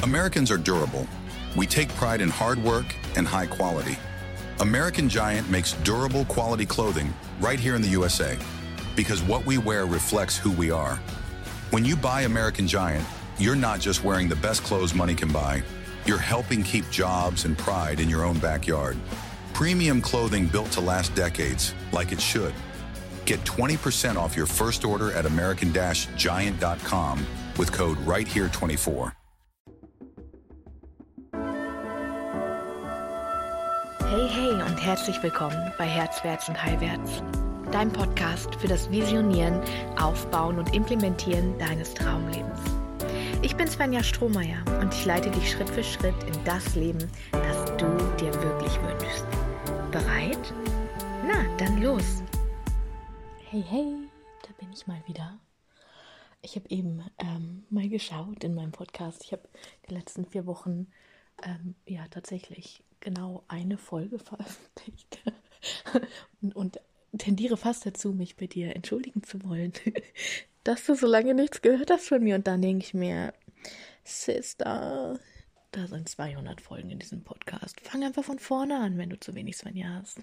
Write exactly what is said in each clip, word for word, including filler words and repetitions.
Americans are durable. We take pride in hard work and high quality. American Giant makes durable quality clothing right here in the U S A because what we wear reflects who we are. When you buy American Giant, you're not just wearing the best clothes money can buy. You're helping keep jobs and pride in your own backyard. Premium clothing built to last decades, like it should. Get twenty percent off your first order at american giant dot com with code right here twenty-four. Hey, hey und herzlich willkommen bei Herzwärts und Heilwärts, dein Podcast für das Visionieren, Aufbauen und Implementieren deines Traumlebens. Ich bin Svenja Strohmeier und ich leite dich Schritt für Schritt in das Leben, das du dir wirklich wünschst. Bereit? Na, dann los! Hey, hey, da bin ich mal wieder. Ich habe eben ähm, mal geschaut in meinem Podcast. Ich habe die letzten vier Wochen ähm, ja tatsächlich genau eine Folge veröffentlicht und, und tendiere fast dazu, mich bei dir entschuldigen zu wollen, dass du so lange nichts gehört hast von mir. Und dann denke ich mir, Sister, da sind zweihundert Folgen in diesem Podcast. Fang einfach von vorne an, wenn du zu wenig Svenja hast.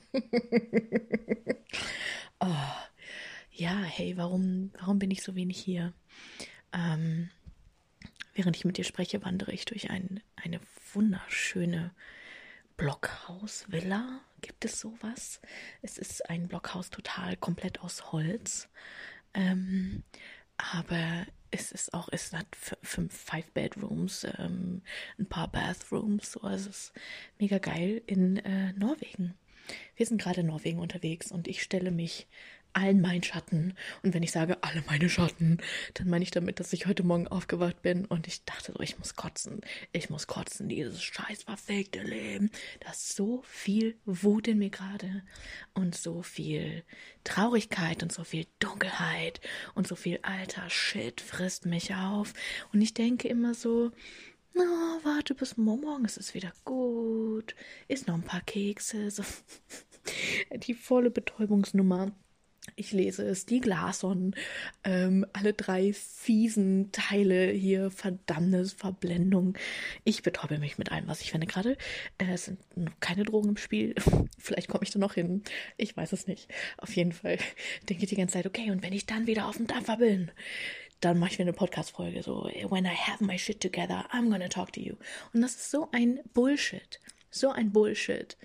Oh, ja, hey, warum, warum bin ich so wenig hier? Ähm, während ich mit dir spreche, wandere ich durch ein, eine wunderschöne Blockhaus-Villa. Gibt es sowas? Es ist ein Blockhaus total komplett aus Holz. Ähm, aber es ist auch, es hat fünf, five Bedrooms, ähm, ein paar Bathrooms. So. Also es ist mega geil in äh, Norwegen. Wir sind gerade in Norwegen unterwegs und ich stelle mich allen meinen Schatten. Und wenn ich sage, alle meine Schatten, dann meine ich damit, dass ich heute Morgen aufgewacht bin und ich dachte so, ich muss kotzen. Ich muss kotzen, dieses scheiß verfickte Leben. Da ist so viel Wut in mir gerade und so viel Traurigkeit und so viel Dunkelheit und so viel alter Shit frisst mich auf. Und ich denke immer so, na, oh, warte bis morgen, ist es wieder gut. Isst noch ein paar Kekse. So. Die volle Betäubungsnummer. Ich lese es, die Glason, ähm, alle drei fiesen Teile hier, Verdammnis, Verblendung. Ich betäube mich mit allem, was ich finde gerade. Äh, es sind noch keine Drogen im Spiel. Vielleicht komme ich da noch hin. Ich weiß es nicht. Auf jeden Fall denke ich die ganze Zeit, okay, und wenn ich dann wieder auf dem Dampfer bin, dann mache ich mir eine Podcast-Folge, so, when I have my shit together, I'm gonna talk to you. Und das ist so ein Bullshit. So ein Bullshit.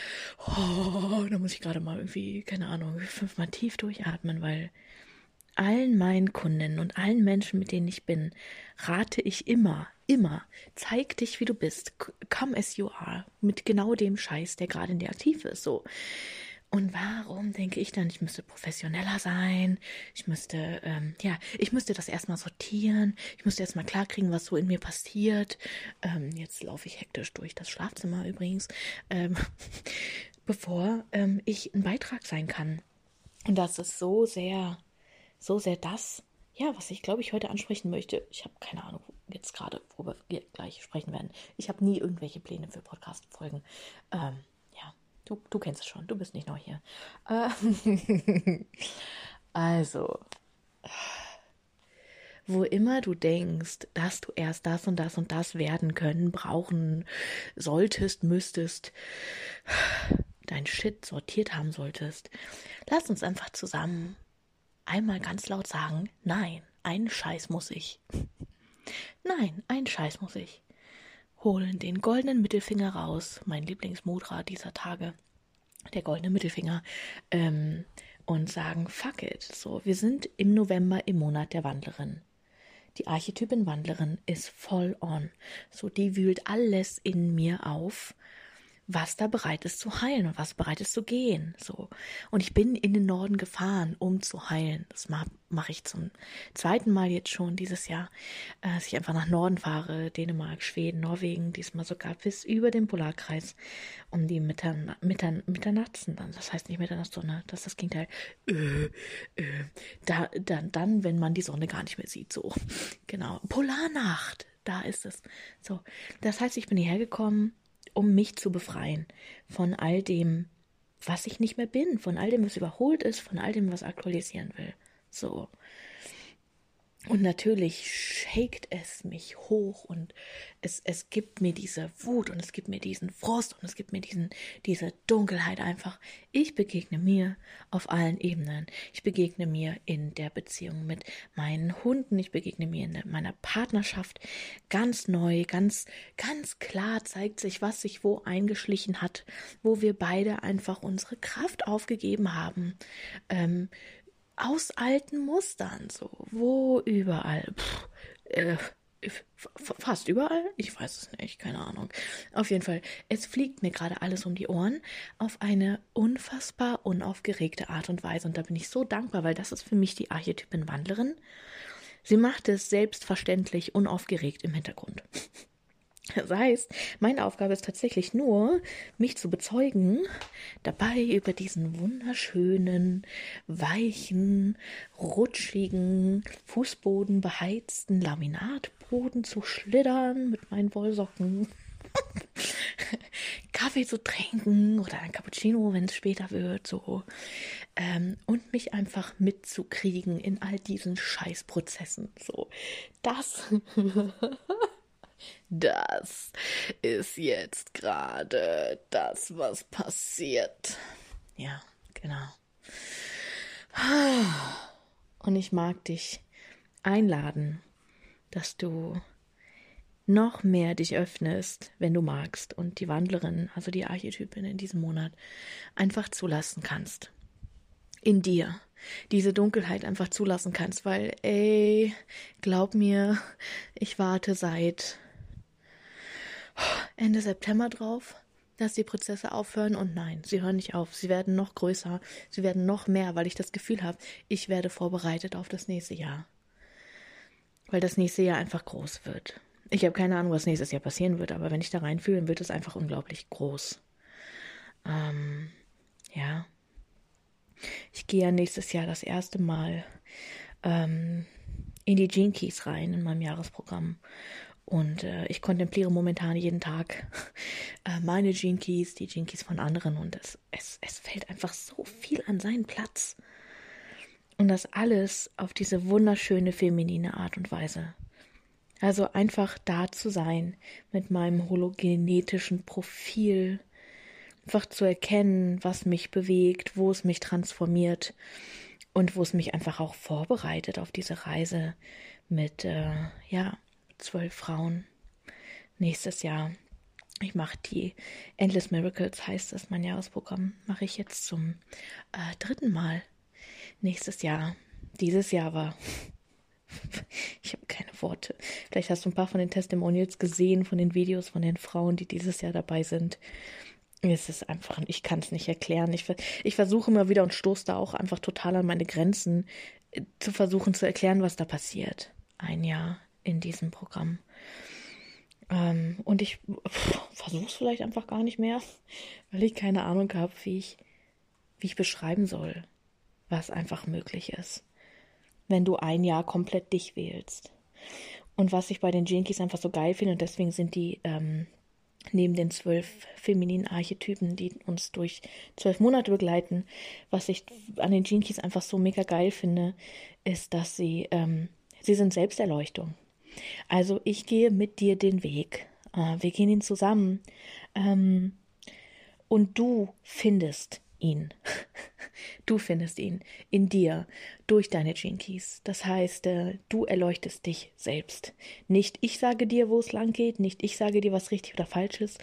Oh, da muss ich gerade mal irgendwie, keine Ahnung, fünfmal tief durchatmen, weil allen meinen Kunden und allen Menschen, mit denen ich bin, rate ich immer, immer, zeig dich, wie du bist. Come as you are. Mit genau dem Scheiß, der gerade in dir aktiv ist, so. Und warum denke ich dann, ich müsste professioneller sein, ich müsste, ähm, ja, ich müsste das erstmal sortieren, ich müsste erstmal klarkriegen, was so in mir passiert. Ähm, jetzt laufe ich hektisch durch das Schlafzimmer übrigens, ähm, bevor ähm, ich ein Beitrag sein kann. Und das ist so sehr, so sehr das, ja, was ich, glaube ich, heute ansprechen möchte. Ich habe keine Ahnung jetzt gerade, worüber wir gleich sprechen werden. Ich habe nie irgendwelche Pläne für Podcast-Folgen. Ähm, Du, du kennst es schon, du bist nicht neu hier. Äh, also, wo immer du denkst, dass du erst das und das und das werden können, brauchen solltest, müsstest, dein Shit sortiert haben solltest, lass uns einfach zusammen einmal ganz laut sagen, nein, einen Scheiß muss ich. Nein, einen Scheiß muss ich. Holen den goldenen Mittelfinger raus, mein Lieblingsmudra dieser Tage, der goldene Mittelfinger, ähm, und sagen, fuck it, so, wir sind im November im Monat der Wandlerin. Die Archetypin Wandlerin ist voll on, so, die wühlt alles in mir auf, was da bereit ist zu heilen und was bereit ist zu gehen. So. Und ich bin in den Norden gefahren, um zu heilen. Das mache mach ich zum zweiten Mal jetzt schon dieses Jahr, äh, dass ich einfach nach Norden fahre, Dänemark, Schweden, Norwegen, diesmal sogar bis über den Polarkreis, um die Mittern, Mittern, Mitternachtsen dann, das heißt nicht Mitternachtssonne, das ist das Gegenteil, äh, äh, da, dann, dann, wenn man die Sonne gar nicht mehr sieht, so. Genau, Polarnacht, da ist es. So, das heißt, ich bin hierher gekommen, um mich zu befreien von all dem, was ich nicht mehr bin, von all dem, was überholt ist, von all dem, was aktualisieren will. So. Und natürlich shakt es mich hoch und es, es gibt mir diese Wut und es gibt mir diesen Frust und es gibt mir diesen, diese Dunkelheit einfach. Ich begegne mir auf allen Ebenen. Ich begegne mir in der Beziehung mit meinen Hunden. Ich begegne mir in meiner Partnerschaft ganz neu, ganz, ganz klar zeigt sich, was sich wo eingeschlichen hat, wo wir beide einfach unsere Kraft aufgegeben haben. Ähm, Aus alten Mustern, so, wo überall, pff, äh, fast überall, ich weiß es nicht, keine Ahnung. Auf jeden Fall, es fliegt mir gerade alles um die Ohren auf eine unfassbar unaufgeregte Art und Weise. Und da bin ich so dankbar, weil das ist für mich die Archetypin Wandlerin. Sie macht es selbstverständlich unaufgeregt im Hintergrund. Das heißt, meine Aufgabe ist tatsächlich nur, mich zu bezeugen, dabei über diesen wunderschönen, weichen, rutschigen, Fußboden beheizten Laminatboden zu schlittern mit meinen Wollsocken, Kaffee zu trinken oder ein Cappuccino, wenn es später wird, so, ähm, und mich einfach mitzukriegen in all diesen Scheißprozessen, so, das... Das ist jetzt gerade das, was passiert. Ja, genau. Und ich mag dich einladen, dass du noch mehr dich öffnest, wenn du magst, und die Wandlerin, also die Archetypin in diesem Monat, einfach zulassen kannst. In dir. Diese Dunkelheit einfach zulassen kannst, weil, ey, glaub mir, ich warte seit Ende September drauf, dass die Prozesse aufhören, und nein, sie hören nicht auf. Sie werden noch größer, sie werden noch mehr, weil ich das Gefühl habe, ich werde vorbereitet auf das nächste Jahr. Weil das nächste Jahr einfach groß wird. Ich habe keine Ahnung, was nächstes Jahr passieren wird, aber wenn ich da reinfühle, dann wird es einfach unglaublich groß. Ähm, ja. Ich gehe ja nächstes Jahr das erste Mal ähm, in die Gene Keys rein, in meinem Jahresprogramm. Und äh, ich kontempliere momentan jeden Tag äh, meine Gene Keys, die Gene Keys von anderen. Und es, es, es fällt einfach so viel an seinen Platz. Und das alles auf diese wunderschöne feminine Art und Weise. Also einfach da zu sein mit meinem hologenetischen Profil. Einfach zu erkennen, was mich bewegt, wo es mich transformiert. Und wo es mich einfach auch vorbereitet auf diese Reise mit, äh, ja, zwölf Frauen nächstes Jahr. Ich mache die Endless Miracles, heißt das, mein Jahresprogramm, mache ich jetzt zum äh, dritten Mal nächstes Jahr. Dieses Jahr war, ich habe keine Worte. Vielleicht hast du ein paar von den Testimonials gesehen, von den Videos von den Frauen, die dieses Jahr dabei sind. Es ist einfach, ich kann es nicht erklären. Ich, ich versuche immer wieder und stoße da auch einfach total an meine Grenzen, zu versuchen zu erklären, was da passiert. Ein Jahr in diesem Programm. Ähm, und ich versuche es vielleicht einfach gar nicht mehr, weil ich keine Ahnung habe, wie ich, wie ich beschreiben soll, was einfach möglich ist, wenn du ein Jahr komplett dich wählst. Und was ich bei den Gene Keys einfach so geil finde, und deswegen sind die ähm, neben den zwölf femininen Archetypen, die uns durch zwölf Monate begleiten, was ich an den Gene Keys einfach so mega geil finde, ist, dass sie, ähm, sie sind Selbsterleuchtung. Also ich gehe mit dir den Weg. Äh, wir gehen ihn zusammen. Ähm, und du findest ihn. Du findest ihn in dir durch deine Gene Keys. Das heißt, äh, du erleuchtest dich selbst. Nicht ich sage dir, wo es lang geht, nicht ich sage dir, was richtig oder falsch ist.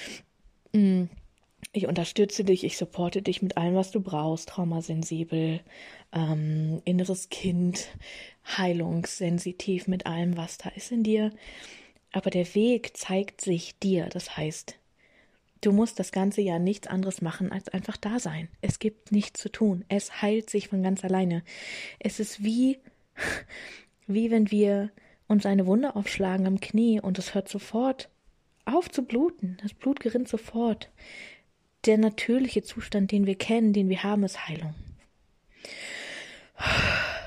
Ich unterstütze dich, ich supporte dich mit allem, was du brauchst. Traumasensibel, ähm, inneres Kind, heilungssensitiv mit allem, was da ist in dir. Aber der Weg zeigt sich dir. Das heißt, du musst das ganze Jahr nichts anderes machen, als einfach da sein. Es gibt nichts zu tun. Es heilt sich von ganz alleine. Es ist wie, wie wenn wir uns eine Wunde aufschlagen am Knie und es hört sofort auf zu bluten. Das Blut gerinnt sofort. Der natürliche Zustand, den wir kennen, den wir haben, ist Heilung.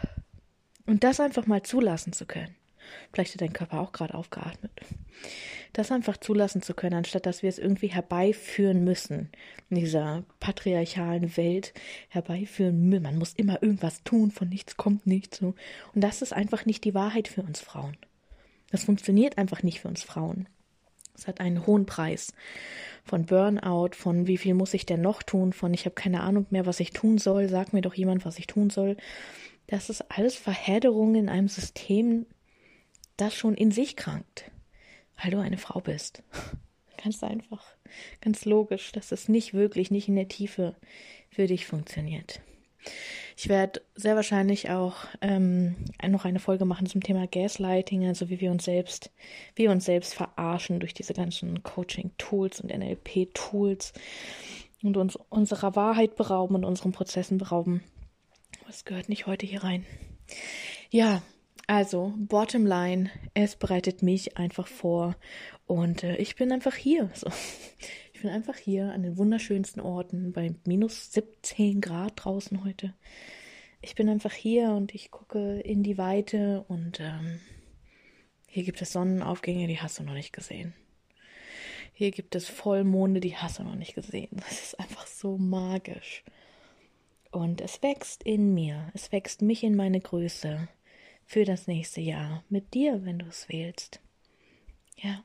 Und das einfach mal zulassen zu können. Vielleicht hat dein Körper auch gerade aufgeatmet. das einfach zulassen zu können, anstatt dass wir es irgendwie herbeiführen müssen, in dieser patriarchalen Welt herbeiführen müssen. Man muss immer irgendwas tun, von nichts kommt nichts. So. Und das ist einfach nicht die Wahrheit für uns Frauen. Das funktioniert einfach nicht für uns Frauen. Es hat einen hohen Preis. Von Burnout, von wie viel muss ich denn noch tun, von ich habe keine Ahnung mehr, was ich tun soll, sag mir doch jemand, was ich tun soll. Das ist alles Verhärterung in einem System, das schon in sich krankt, weil du eine Frau bist. Ganz einfach, ganz logisch, dass es nicht wirklich, nicht in der Tiefe für dich funktioniert. Ich werde sehr wahrscheinlich auch ähm, noch eine Folge machen zum Thema Gaslighting, also wie wir uns selbst, wie wir uns selbst verarschen durch diese ganzen Coaching-Tools und N L P-Tools und uns unserer Wahrheit berauben und unseren Prozessen berauben. Das gehört nicht heute hier rein. Ja, also, bottom line, es bereitet mich einfach vor und äh, ich bin einfach hier. So. Ich bin einfach hier an den wunderschönsten Orten bei minus siebzehn Grad draußen heute. Ich bin einfach hier und ich gucke in die Weite und ähm, hier gibt es Sonnenaufgänge, die hast du noch nicht gesehen. Hier gibt es Vollmonde, die hast du noch nicht gesehen. Das ist einfach so magisch. Und es wächst in mir, es wächst mich in meine Größe für das nächste Jahr. Mit dir, wenn du es wählst. Ja.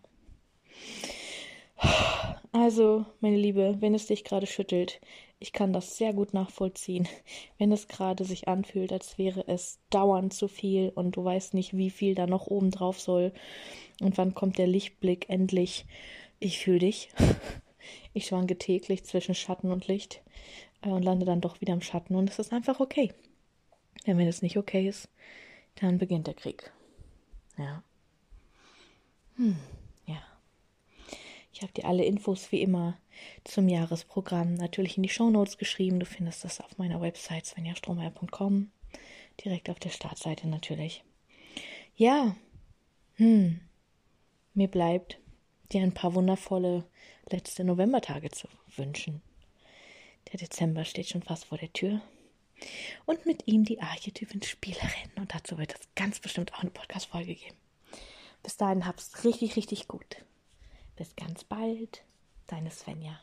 Also, meine Liebe, wenn es dich gerade schüttelt, ich kann das sehr gut nachvollziehen. Wenn es gerade sich anfühlt, als wäre es dauernd zu viel und du weißt nicht, wie viel da noch oben drauf soll und wann kommt der Lichtblick endlich. Ich fühle dich. Ich schwanke täglich zwischen Schatten und Licht und lande dann doch wieder im Schatten und es ist einfach okay. Denn wenn es nicht okay ist, dann beginnt der Krieg. Ja. Hm, ja. Ich habe dir alle Infos wie immer zum Jahresprogramm natürlich in die Shownotes geschrieben. Du findest das auf meiner Website svenja strohmeier punkt com. Direkt auf der Startseite natürlich. Ja. Hm. Mir bleibt, dir ein paar wundervolle letzte Novembertage zu wünschen. Der Dezember steht schon fast vor der Tür. Und mit ihm die Archetypen-Spielerin. Und dazu wird es ganz bestimmt auch eine Podcast-Folge geben. Bis dahin hab's richtig, richtig gut. Bis ganz bald. Deine Svenja.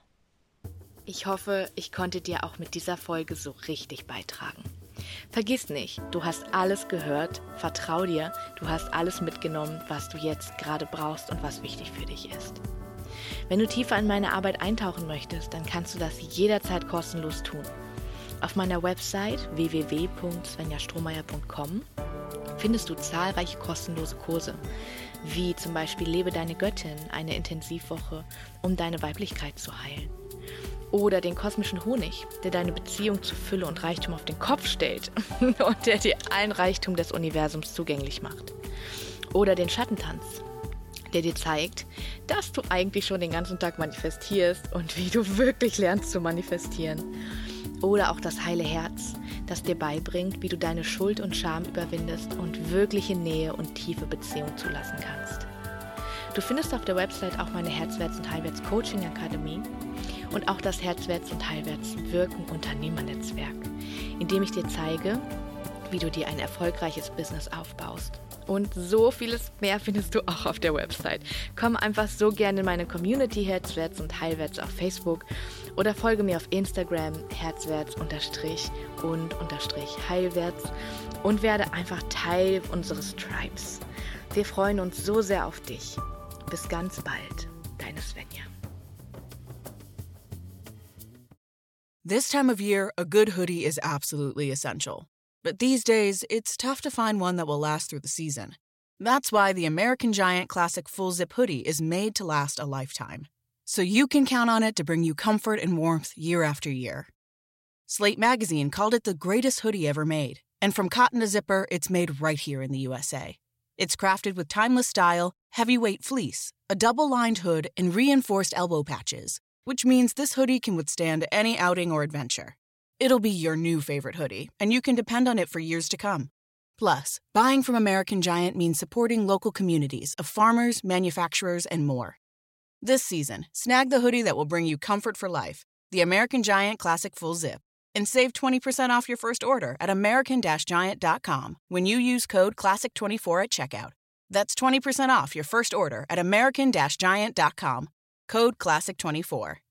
Ich hoffe, ich konnte dir auch mit dieser Folge so richtig beitragen. Vergiss nicht, du hast alles gehört, vertrau dir, du hast alles mitgenommen, was du jetzt gerade brauchst und was wichtig für dich ist. Wenn du tiefer in meine Arbeit eintauchen möchtest, dann kannst du das jederzeit kostenlos tun. Auf meiner Website w w w punkt svenja strohmeier punkt com findest du zahlreiche kostenlose Kurse, wie zum Beispiel Lebe deine Göttin, eine Intensivwoche, um deine Weiblichkeit zu heilen. Oder den kosmischen Honig, der deine Beziehung zu Fülle und Reichtum auf den Kopf stellt und der dir allen Reichtum des Universums zugänglich macht. Oder den Schattentanz, der dir zeigt, dass du eigentlich schon den ganzen Tag manifestierst und wie du wirklich lernst zu manifestieren. Oder auch das heile Herz, das dir beibringt, wie du deine Schuld und Scham überwindest und wirkliche Nähe und tiefe Beziehung zulassen kannst. Du findest auf der Website auch meine Herzwärts- und Heilwärts-Coaching-Akademie und auch das Herzwärts- und Heilwärts-Wirken-Unternehmernetzwerk, in dem ich dir zeige, wie du dir ein erfolgreiches Business aufbaust. Und so vieles mehr findest du auch auf der Website. Komm einfach so gerne in meine Community Herzwärts und Heilwärts auf Facebook oder folge mir auf Instagram herzwärts unterstrich und unterstrich heilwärts und werde einfach Teil unseres Tribes. Wir freuen uns so sehr auf dich. Bis ganz bald, deine Svenja. This time of year, a good hoodie is absolutely essential. But these days, it's tough to find one that will last through the season. That's why the American Giant Classic Full Zip Hoodie is made to last a lifetime. So you can count on it to bring you comfort and warmth year after year. Slate Magazine called it the greatest hoodie ever made. And from cotton to zipper, it's made right here in the U S A. It's crafted with timeless style, heavyweight fleece, a double-lined hood, and reinforced elbow patches, which means this hoodie can withstand any outing or adventure. It'll be your new favorite hoodie, and you can depend on it for years to come. Plus, buying from American Giant means supporting local communities of farmers, manufacturers, and more. This season, snag the hoodie that will bring you comfort for life, the American Giant Classic Full Zip, and save twenty percent off your first order at american giant dot com when you use code classic twenty-four at checkout. That's twenty percent off your first order at american giant dot com. Code classic twenty-four.